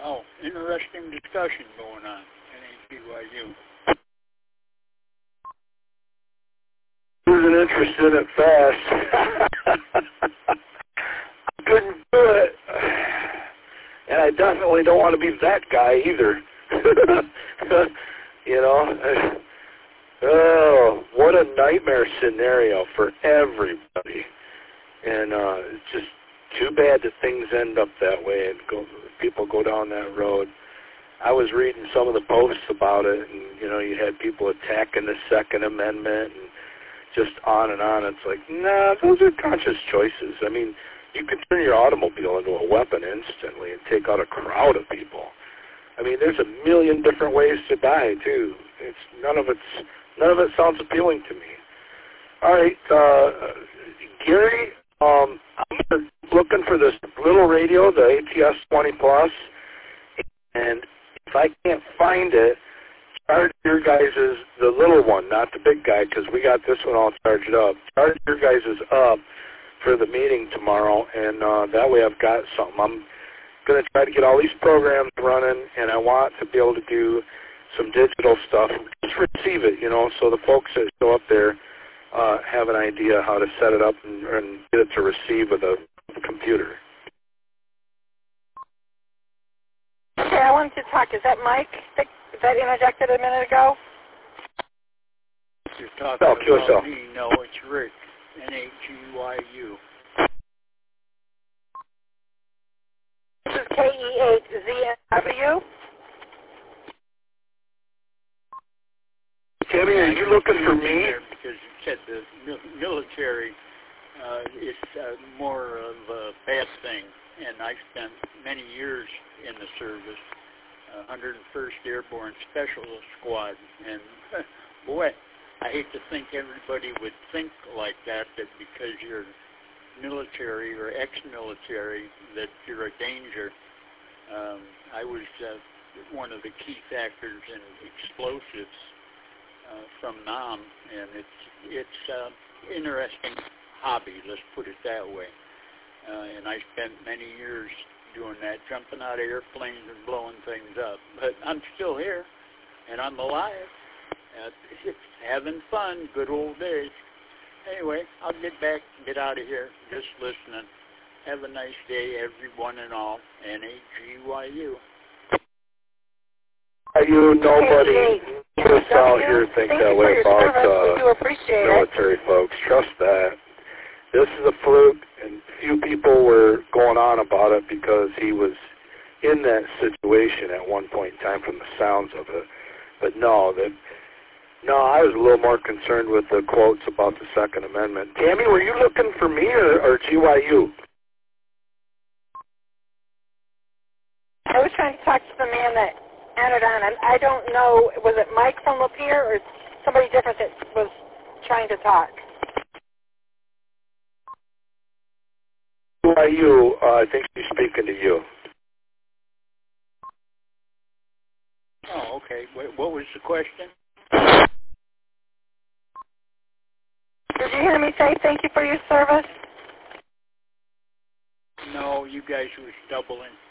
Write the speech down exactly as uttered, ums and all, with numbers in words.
Oh, interesting discussion going on in A G Y U. Wasn't interested in it fast. I couldn't do it. And I definitely don't want to be that guy either. You know? Oh, what a nightmare scenario for everybody. And uh, it's just too bad that things end up that way and go, people go down that road. I was reading some of the posts about it, and, you know, you had people attacking the Second Amendment and just on and on. It's like, nah, those are conscious choices. I mean, you can turn your automobile into a weapon instantly and take out a crowd of people. I mean, there's a million different ways to die, too. It's none of it's none of it sounds appealing to me. All right, uh, Gary, um, I'm looking for this little radio, the A T S twenty plus, and if I can't find it, charge your guys' the little one, not the big guy, because we got this one all charged up. Charge your guys' up for the meeting tomorrow, and uh, that way I've got something. I'm going to try to get all these programs running, and I want to be able to do some digital stuff. Just receive it, you know, so the folks that show up there uh, have an idea how to set it up and, and get it to receive with a computer. Okay, I wanted to talk. Is that Mike that, that interjected a minute ago? You're talking No, about Q S L. me. No, it's Rick, N A G Y U. This is K E eight Z N W. Tammy, are you looking for me? Because you said the mil- military uh, is uh, more of a bad thing, and I spent many years in the service, uh, one hundred first Airborne Special Squad, and boy, I hate to think everybody would think like that, that because you're military or ex-military, that you're a danger. Um, I was uh, one of the key factors in explosives uh, from Nam, and it's it's uh, interesting hobby, let's put it that way. Uh, and I spent many years doing that, jumping out of airplanes and blowing things up. But I'm still here, and I'm alive. Uh, it's having fun, good old days. Anyway, I'll get back, get out of here, just listening. Have a nice day, everyone and all. N A G Y U. You, nobody just out here think that way about uh, military folks. Trust that. This is a fluke, and few people were going on about it because he was in that situation at one point in time from the sounds of it. But no, that no, I was a little more concerned with the quotes about the Second Amendment. Tammy, were you looking for me or, or G Y U? I was trying to talk to the man that entered on, and I don't know, was it Mike from Lapeer or somebody different that was trying to talk? G Y U, uh, I think she's speaking to you. Oh, okay. What, what was the question? Did you hear me say thank you for your service? No, you guys was doubling.